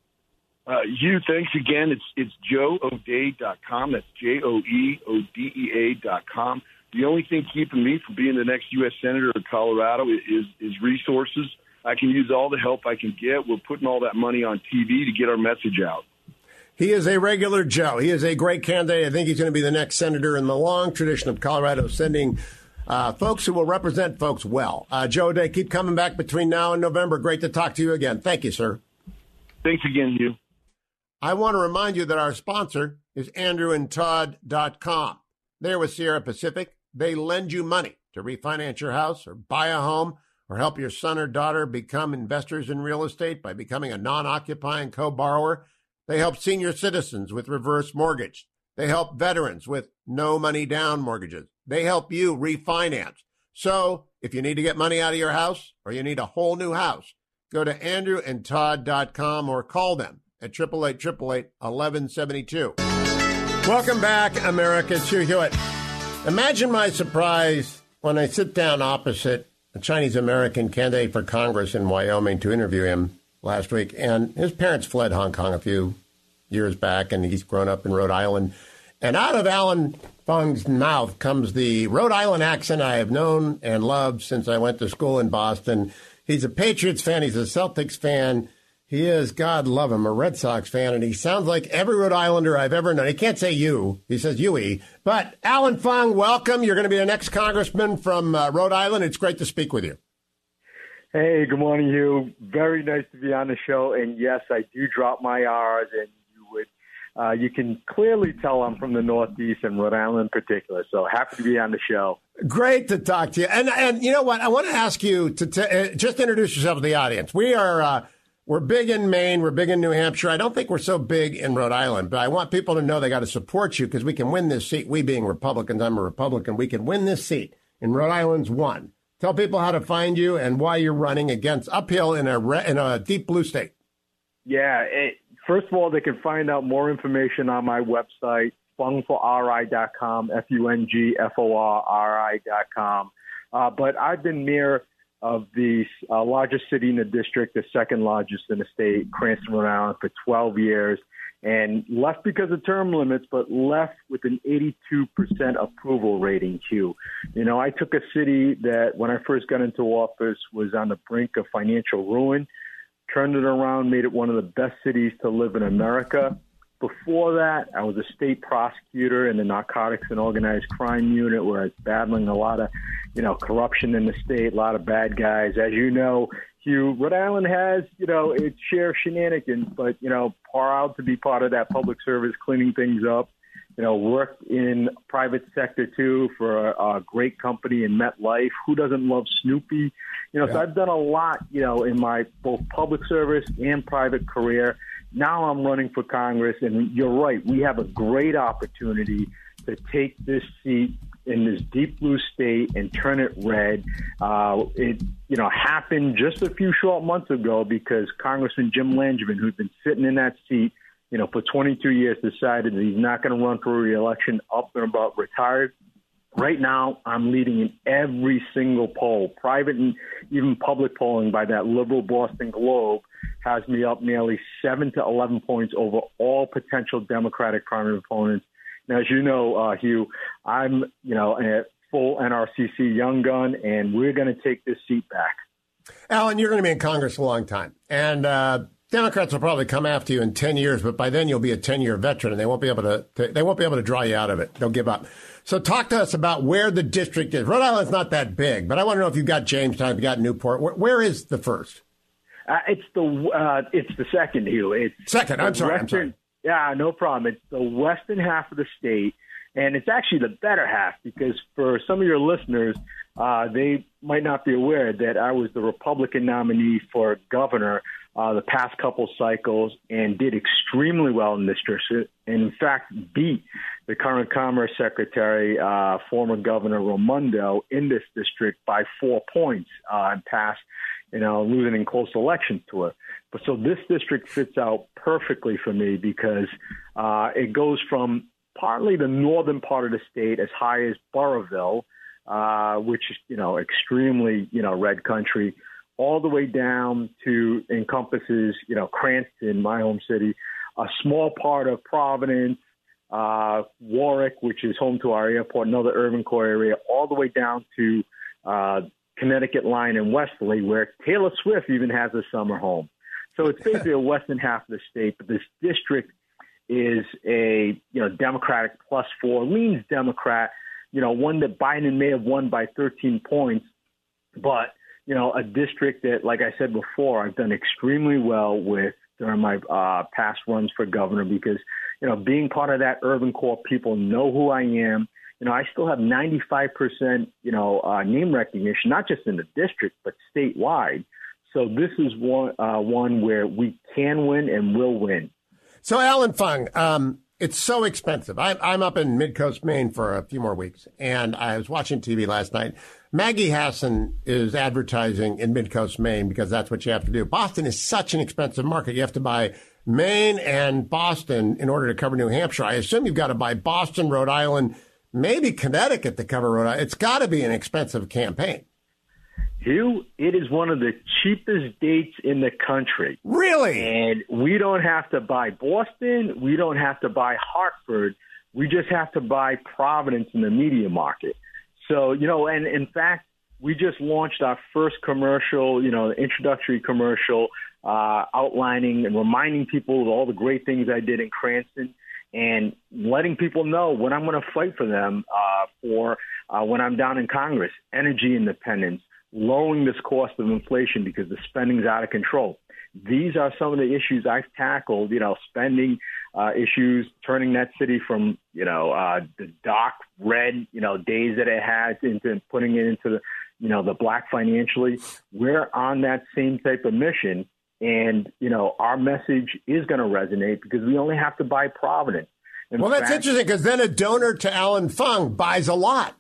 Uh, Hugh, thanks again. It's it's joe o'day dot com. That's J O E O D E A dot com. The only thing keeping me from being the next U S Senator of Colorado is is resources. I can use all the help I can get. We're putting all that money on T V to get our message out. He is a regular Joe. He is a great candidate. I think he's going to be the next senator in the long tradition of Colorado sending Uh, folks who will represent folks well. Uh, Joe O'Dea, keep coming back between now and November. Great to talk to you again. Thank you, sir. Thanks again, Hugh. I want to remind you that our sponsor is andrew and todd dot com. They're with Sierra Pacific. They lend you money to refinance your house or buy a home or help your son or daughter become investors in real estate by becoming a non-occupying co-borrower. They help senior citizens with reverse mortgage. They help veterans with no money down mortgages. They help you refinance. So if you need to get money out of your house or you need a whole new house, go to andrew and todd dot com or call them at eight eight eight, eight eight eight, one one seven two. Welcome back, America. It's Hugh Hewitt. Imagine my surprise when I sit down opposite a Chinese-American candidate for Congress in Wyoming to interview him last week. And his parents fled Hong Kong a few years back, and he's grown up in Rhode Island. And out of Alan Fung's mouth comes the Rhode Island accent I have known and loved since I went to school in Boston. He's a Patriots fan. He's a Celtics fan. He is, God love him, a Red Sox fan. And he sounds like every Rhode Islander I've ever known. He can't say you. He says you-y. But Alan Fung, welcome. You're going to be the next congressman from uh, Rhode Island. It's great to speak with you. Hey, good morning, Hugh. Very nice to be on the show. And yes, I do drop my R's, and you would, uh, you can clearly tell I'm from the Northeast and Rhode Island in particular. So happy to be on the show. Great to talk to you. And and you know what? I want to ask you to t- uh, just introduce yourself to the audience. We are uh, we're big in Maine. We're big in New Hampshire. I don't think we're so big in Rhode Island, but I want people to know they got to support you because we can win this seat. We being Republicans, I'm a Republican. We can win this seat. And Rhode Island's one. Tell people how to find you and why you're running against uphill in a re- in a deep blue state. Yeah. It, first of all, they can find out more information on my website, fung for r i dot com, F U N G F O R R I dot com. Uh, but I've been mayor of the uh, largest city in the district, the second largest in the state, Cranston, Rhode Island, for twelve years. And left because of term limits, but left with an eighty-two percent approval rating, Hugh. You know, I took a city that when I first got into office was on the brink of financial ruin, turned it around, made it one of the best cities to live in America. Before that, I was a state prosecutor in the narcotics and organized crime unit where I was battling a lot of, you know, corruption in the state, a lot of bad guys. As you know, Hugh, Rhode Island has, you know, its share of shenanigans, but, you know, proud to be part of that public service, cleaning things up, you know, worked in private sector, too, for a, a great company in MetLife. Who doesn't love Snoopy? You know, yeah. So I've done a lot, you know, in my both public service and private career. Now I'm running for Congress, and you're right. We have a great opportunity to take this seat in this deep blue state and turn it red. Uh, it, you know, happened just a few short months ago because Congressman Jim Langevin, who's been sitting in that seat, you know, for twenty-two years, decided that he's not going to run for re-election, up and about retired. Right now, I'm leading in every single poll, private and even public polling by that liberal Boston Globe has me up nearly seven to eleven points over all potential Democratic primary opponents. Now, as you know, uh, Hugh, I'm, you know, a full N R C C young gun, and we're going to take this seat back. Alan, you're going to be in Congress a long time, and uh, Democrats will probably come after you in ten years, but by then you'll be a ten-year veteran, and they won't be able to, to they won't be able to draw you out of it. They'll give up. So talk to us about where the district is. Rhode Island's not that big, but I want to know if you've got Jamestown, if you've got Newport. Where, where is the first? Uh, it's the uh, it's the second, Hugh. It's second. I'm sorry. Western, I'm sorry. Yeah, no problem. It's the western half of the state, and it's actually the better half because for some of your listeners, uh, they might not be aware that I was the Republican nominee for governor uh, the past couple cycles and did extremely well in this district, and in fact beat the current Commerce Secretary, uh, former Governor Raimondo, in this district by four points uh, and passed, you know, losing in close elections to her. But so this district fits out perfectly for me because uh, it goes from partly the northern part of the state as high as Burrillville, uh, which is, you know, extremely, you know, red country, all the way down to encompasses, you know, Cranston, my home city, a small part of Providence, uh, Warwick, which is home to our airport, another urban core area, all the way down to uh, Connecticut line in Westerly, where Taylor Swift even has a summer home. So it's basically a western half of the state, but this district is a, you know, Democratic plus four, leans Democrat. you know, one that Biden may have won by thirteen points, but, you know, a district that, like I said before, I've done extremely well with during my uh, past runs for governor because, you know, being part of that urban core, people know who I am. You know, I still have ninety-five percent, you know, uh, name recognition, not just in the district, but statewide. So this is one uh, one where we can win and will win. So, Alan Fung, um, it's so expensive. I, I'm up in Midcoast, Maine for a few more weeks, and I was watching T V last night. Maggie Hassan is advertising in Midcoast, Maine, because that's what you have to do. Boston is such an expensive market. You have to buy Maine and Boston in order to cover New Hampshire. I assume you've got to buy Boston, Rhode Island, maybe Connecticut to cover Rhode Island. It's got to be an expensive campaign. Hugh, it is one of the cheapest dates in the country. Really? And we don't have to buy Boston. We don't have to buy Hartford. We just have to buy Providence in the media market. So, you know, and in fact, we just launched our first commercial, you know, introductory commercial, uh, outlining and reminding people of all the great things I did in Cranston and letting people know when I'm going to fight for them uh, for uh, when I'm down in Congress, energy independence, lowering this cost of inflation because the spending's out of control. These are some of the issues I've tackled, you know, spending uh, issues, turning that city from, you know, uh, the dark red, you know, days that it had into putting it into the, you know, the black financially. We're on that same type of mission. And, you know, our message is going to resonate because we only have to buy Providence. In well, that's fact, interesting because then a donor to Alan Fung buys a lot.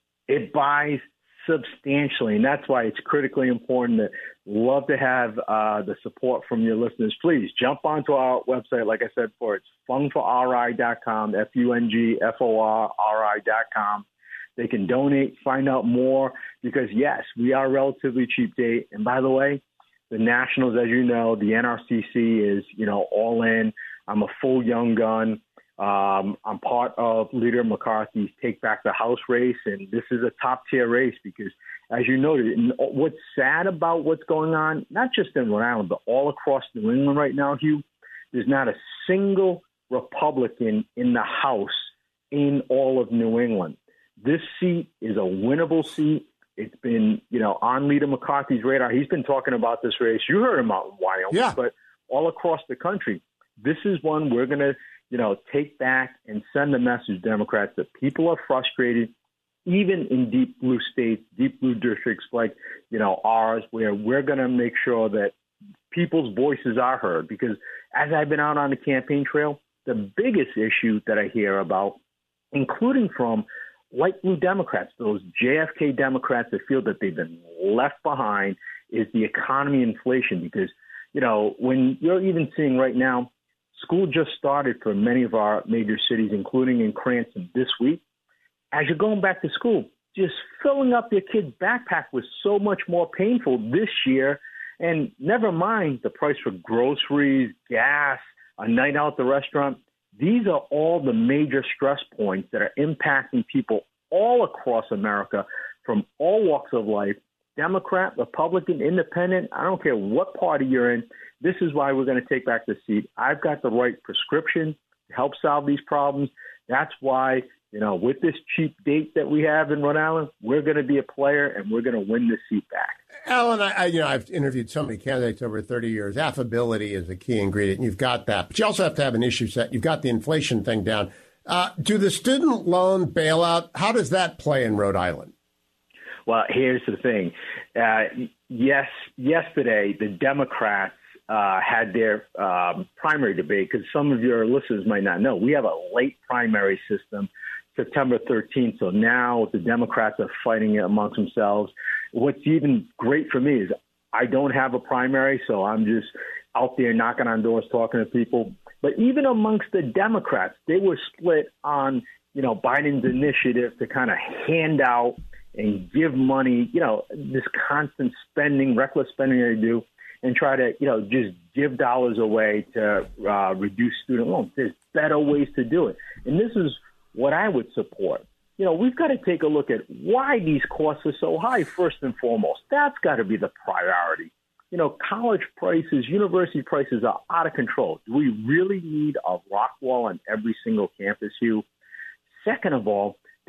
It buys substantially, and that's why it's critically important. That love to have uh, the support from your listeners. Please jump onto our website. Like I said before, it's fung for R I dot com, F U N G F O R R I dot com. They can donate, find out more, because, yes, we are a relatively cheap date. And by the way, the Nationals, as you know, the N R C C is, you know, all in. I'm a full young gun. Um, I'm part of Leader McCarthy's Take Back the House race, and this is a top-tier race because, as you noted, what's sad about what's going on, not just in Rhode Island, but all across New England right now, Hugh, there's not a single Republican in the House in all of New England. This seat is a winnable seat. It's been, you know, on Leader McCarthy's radar. He's been talking about this race. You heard him out in Wyoming, yeah. But all across the country. This is one we're going to, you know, take back and send a message, Democrats, that people are frustrated, even in deep blue states, deep blue districts like, you know, ours, where we're going to make sure that people's voices are heard. Because as I've been out on the campaign trail, the biggest issue that I hear about, including from light blue Democrats, those J F K Democrats that feel that they've been left behind, is the economy, inflation. Because, you know, when you're even seeing right now, school just started for many of our major cities, including in Cranston this week. As you're going back to school, just filling up your kid's backpack was so much more painful this year. And never mind the price for groceries, gas, a night out at the restaurant. These are all the major stress points that are impacting people all across America from all walks of life, Democrat, Republican, Independent. I don't care what party you're in. This is why we're going to take back the seat. I've got the right prescription to help solve these problems. That's why, you know, with this cheap date that we have in Rhode Island, we're going to be a player and we're going to win this seat back. Alan, I, I, you know, I've interviewed so many candidates over thirty years. Affability is a key ingredient, and you've got that. But you also have to have an issue set. You've got the inflation thing down. Uh, do the student loan bailout, how does that play in Rhode Island? Well, here's the thing. Uh, yes, yesterday, the Democrats Uh, had their um, primary debate, because some of your listeners might not know. We have a late primary system, September thirteenth. So now the Democrats are fighting it amongst themselves. What's even great for me is I don't have a primary, so I'm just out there knocking on doors, talking to people. But even amongst the Democrats, they were split on, you know, Biden's initiative to kind of hand out and give money, you know, this constant spending, reckless spending they do, and try to, you know, just give dollars away to uh, reduce student loans. There's better ways to do it. And this is what I would support. You know, we've got to take a look at why these costs are so high, first and foremost. That's got to be the priority. You know, college prices, university prices are out of control. Do we really need a rock wall on every single campus, Hugh? Second of all,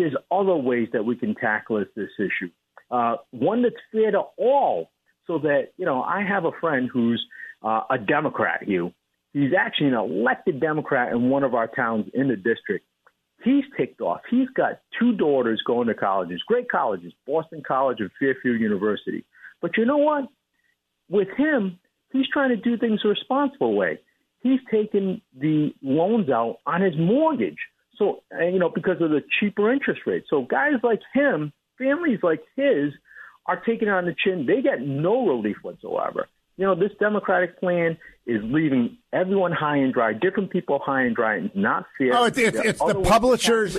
there's other ways that we can tackle this, this issue. Uh, one that's fair to all, so that, you know, I have a friend who's uh, a Democrat, Hugh. He's actually an elected Democrat in one of our towns in the district. He's ticked off. He's got two daughters going to colleges, great colleges, Boston College and Fairfield University. But you know what? With him, he's trying to do things a responsible way. He's taken the loans out on his mortgage. So, you know, because of the cheaper interest rate. So guys like him, families like his, are taking it on the chin. They get no relief whatsoever. You know, this Democratic plan is leaving everyone high and dry, different people high and dry. It's not fair. Oh, it's, it's, it's the publishers.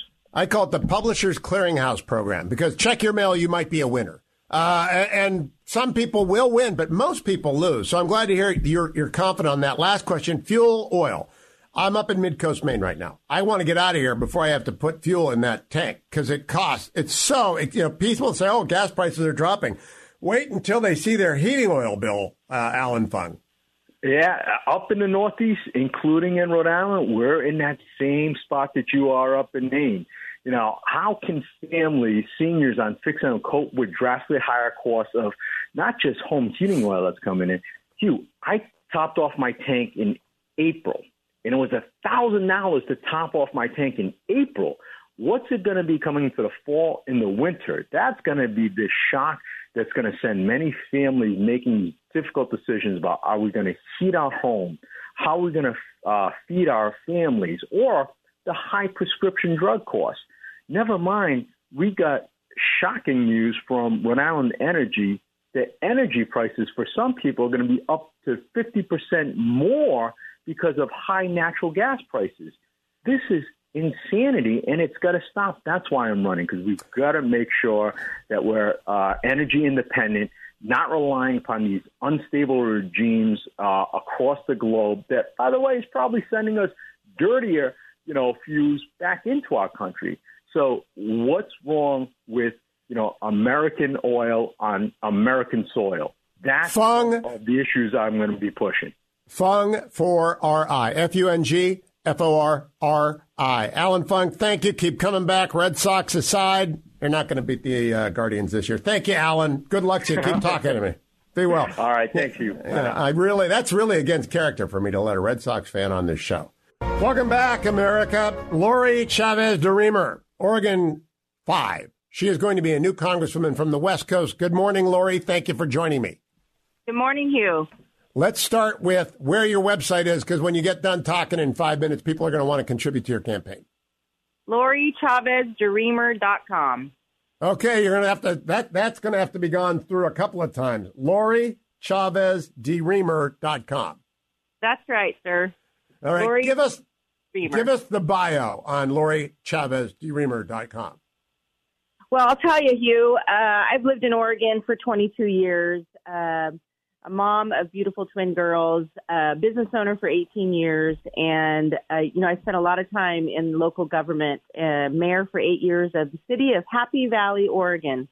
I call it the Publishers Clearinghouse Program, because check your mail, you might be a winner. Uh, and, and some people will win, but most people lose. So I'm glad to hear you're, you're confident on that. Last question, fuel oil. I'm up in Mid-Coast, Maine right now. I want to get out of here before I have to put fuel in that tank, because it costs. It's so, it, you know, people say, oh, gas prices are dropping. Wait until they see their heating oil bill, uh, Alan Fung. Yeah, up in the Northeast, including in Rhode Island, we're in that same spot that you are up in Maine. You know, how can families, seniors on fixed income cope with drastically higher costs of not just home heating oil that's coming in? Hugh, I topped off my tank in April, and it was one thousand dollars to top off my tank in April. What's it going to be coming into the fall and the winter? That's going to be the shock that's going to send many families making difficult decisions about, are we going to heat our home? How are we going to uh, feed our families? Or the high prescription drug costs. Never mind, we got shocking news from Rhode Island Energy that energy prices for some people are going to be up to fifty percent more because of high natural gas prices. This is insanity, and it's got to stop. That's why I'm running, because we've got to make sure that we're uh, energy independent, not relying upon these unstable regimes uh, across the globe that, by the way, is probably sending us dirtier, you know, fuels back into our country. So what's wrong with, you know, American oil on American soil? That's Fung, all the issues I'm going to be pushing. Fung for R I. F U N G F O R R I. Alan Fung, thank you. Keep coming back. Red Sox aside, they're not going to beat the uh, Guardians this year. Thank you, Alan. Good luck to you. Keep talking to me. Be well. All right. Thank you. Yeah, I really, that's really against character for me to let a Red Sox fan on this show. Welcome back, America. Lori Chavez DeRemer, Oregon five. She is going to be a new congresswoman from the West Coast. Good morning, Lori. Thank you for joining me. Good morning, Hugh. Let's start with where your website is, because when you get done talking in five minutes, people are going to want to contribute to your campaign. Lori Chavez DeRemer dot com. Okay, you're going to have to, that, that's going to have to be gone through a couple of times. Lori Chavez DeRemer dot com. That's right, sir. All right, Lori give us Dreamer. give us the bio on Lori Chavez DeRemer dot com. Well, I'll tell you, Hugh, uh, I've lived in Oregon for twenty-two years. Uh, a mom of beautiful twin girls, a business owner for eighteen years, and, uh, you know, I spent a lot of time in local government, uh, mayor for eight years of the city of Happy Valley, Oregon.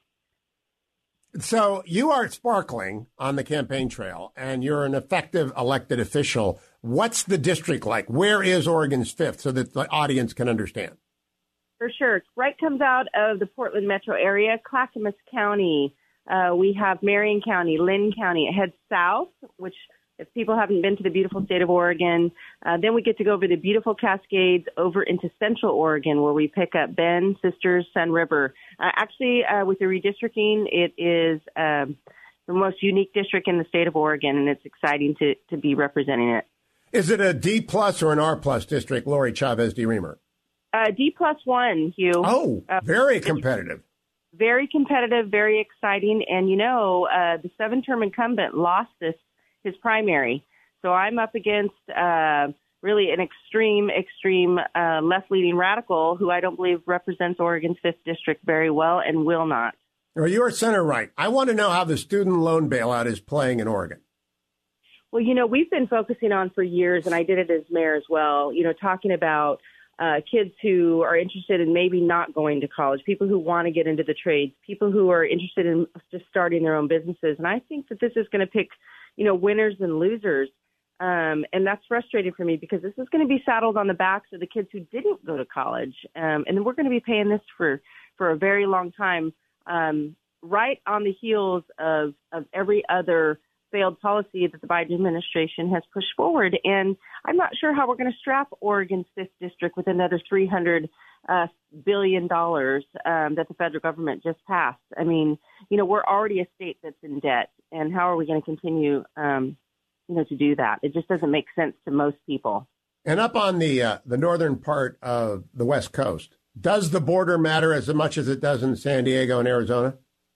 So you are sparkling on the campaign trail, and you're an effective elected official. What's the district like? Where is Oregon's fifth, so that the audience can understand? For sure. Wright comes out of the Portland metro area, Clackamas County. Uh, we have Marion County, Lynn County. It heads south, which if people haven't been to the beautiful state of Oregon, uh, then we get to go over the beautiful Cascades over into central Oregon, where we pick up Bend, Sisters, Sun River. Uh, actually, uh, with the redistricting, it is um, the most unique district in the state of Oregon, and it's exciting to, to be representing it. Is it a D plus or an R plus district, Lori Chavez DeRemer? Uh, D plus one, Hugh. Oh, very competitive. Very competitive, very exciting. And, you know, uh, the seven-term incumbent lost this his primary. So I'm up against uh, really an extreme, extreme uh, left-leaning radical who I don't believe represents Oregon's fifth district very well and will not. Well, you are center right. I want to know how the student loan bailout is playing in Oregon. Well, you know, we've been focusing on for years, and I did it as mayor as well, you know, talking about Uh, kids who are interested in maybe not going to college, people who want to get into the trades, people who are interested in just starting their own businesses. And I think that this is going to pick, you know, winners and losers. Um, and that's frustrating for me because this is going to be saddled on the backs of the kids who didn't go to college. Um, and we're going to be paying this for, for a very long time, um, right on the heels of, of every other failed policy that the Biden administration has pushed forward. And I'm not sure how we're going to strap Oregon's fifth district with another three hundred uh, billion dollars um, that the federal government just passed. I mean, you know, we're already a state that's in debt. And how are we going to continue, um, you know, to do that? It just doesn't make sense to most people. And up on the uh, the northern part of the West Coast, does the border matter as much as it does in San Diego and Arizona?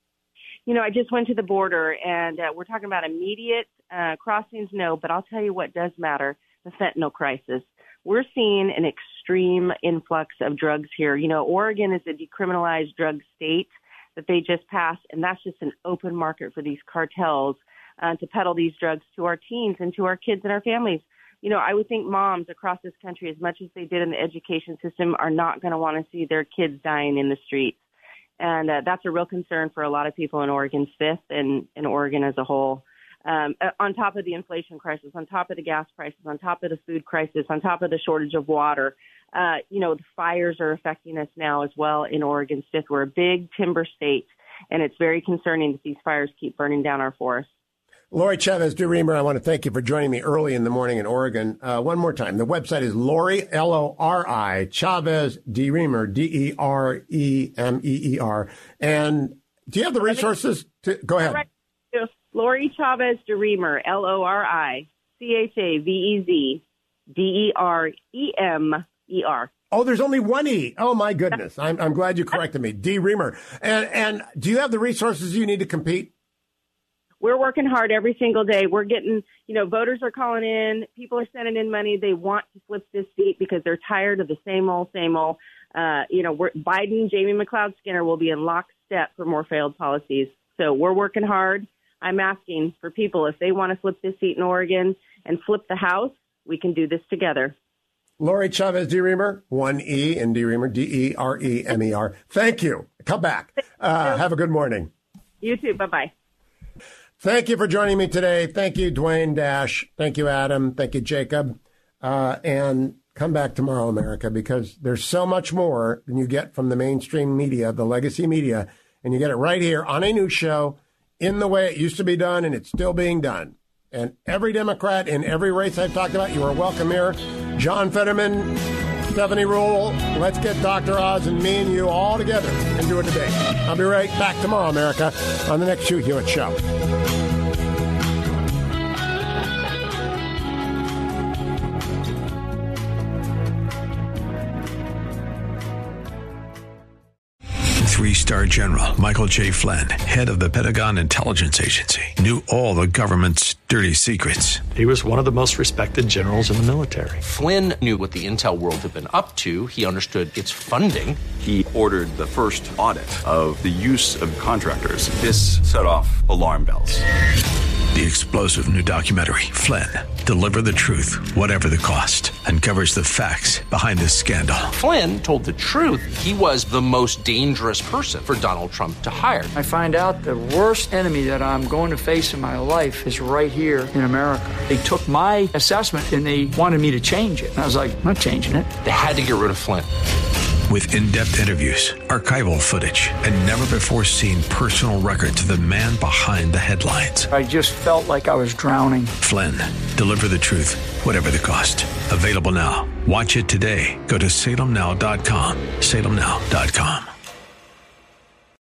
You know, I just went to the border, and uh, we're talking about immediate uh, crossings, no, but I'll tell you what does matter, the fentanyl crisis. We're seeing an extreme influx of drugs here. You know, Oregon is a decriminalized drug state that they just passed, and that's just an open market for these cartels uh, to peddle these drugs to our teens and to our kids and our families. You know, I would think moms across this country, as much as they did in the education system, are not going to want to see their kids dying in the streets. And uh, that's a real concern for a lot of people in Oregon's fifth and in Oregon as a whole. Um, on top of the inflation crisis, on top of the gas prices, on top of the food crisis, on top of the shortage of water, uh, you know, the fires are affecting us now as well in Oregon's fifth. We're a big timber state, and it's very concerning that these fires keep burning down our forests. Lori Chavez DeRemer, I want to thank you for joining me early in the morning in Oregon. Uh, one more time, the website is Lori, L O R I, Chavez DeRemer, D E R E M E E R. And do you have the resources? To, go ahead. Right. Lori Chavez DeRemer, L O R I, C H A V E Z, D E R E M E R. Oh, there's only one E. Oh, my goodness. I'm, I'm glad you corrected me. DeRemer. And, and do you have the resources you need to compete? We're working hard every single day. We're getting, you know, voters are calling in. People are sending in money. They want to flip this seat because they're tired of the same old, same old. Uh, you know, we're, Biden, Jamie McLeod Skinner will be in lockstep for more failed policies. So we're working hard. I'm asking for people, if they want to flip this seat in Oregon and flip the House, we can do this together. Lori Chavez DeRemer, one E in DeRemer, D E R E M E R. Thank you. Come back. Uh, have a good morning. You too. Bye-bye. Thank you for joining me today. Thank you, Dwayne Dash. Thank you, Adam. Thank you, Jacob. Uh, and come back tomorrow, America, because there's so much more than you get from the mainstream media, the legacy media, and you get it right here on a news show in the way it used to be done, and it's still being done. And every Democrat in every race I've talked about, you are welcome here. John Fetterman, Stephanie Rule, let's get Doctor Oz and me and you all together and do it today. I'll be right back tomorrow, America, on the next Hugh Hewitt Show. Three-star General Michael J. Flynn, head of the Pentagon Intelligence Agency, knew all the government's dirty secrets. He was one of the most respected generals in the military. Flynn knew what the intel world had been up to. He understood its funding. He ordered the first audit of the use of contractors. This set off alarm bells. The explosive new documentary, Flynn, Deliver the Truth, Whatever the Cost, uncovers the facts behind this scandal. Flynn told the truth. He was the most dangerous person for Donald Trump to hire. I find out the worst enemy that I'm going to face in my life is right here in America. They took my assessment and they wanted me to change it. And I was like, I'm not changing it. They had to get rid of Flynn. With in-depth interviews, archival footage, and never-before-seen personal records of the man behind the headlines. I just felt like I was drowning. Flynn, Deliver the Truth, Whatever the Cost. Available now. Watch it today. Go to salem now dot com. salem now dot com.